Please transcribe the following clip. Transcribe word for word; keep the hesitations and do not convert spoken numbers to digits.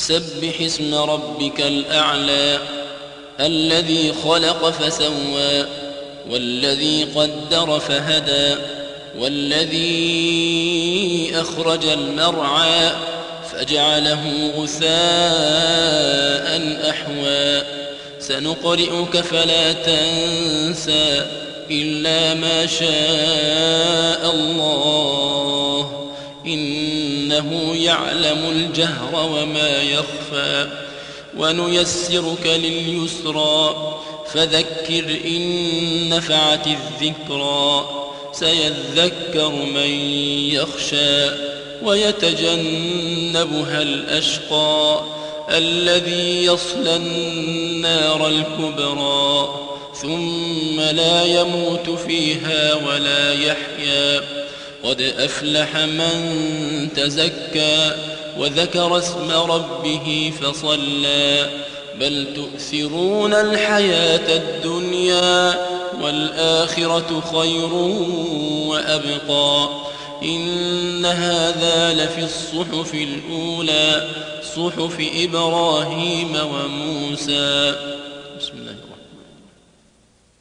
سبح اسم ربك الأعلى الذي خلق فسوى والذي قدر فهدى والذي أخرج المرعى فجعله غثاء أحوى سنقرئك فلا تنسى إلا ما شاء الله إنه يعلم الجهر وما يخفى ونيسرك لليسرى فذكر إن نفعت الذكرى سيذكر من يخشى ويتجنبها الأشقى الذي يصلى النار الكبرى ثم لا يموت فيها ولا يحيا قد أفلح من تزكى وذكر اسم ربه فصلى بل تؤثرون الحياة الدنيا والآخرة خير وأبقى إن هذا لفي الصحف الأولى صحف إبراهيم وموسى.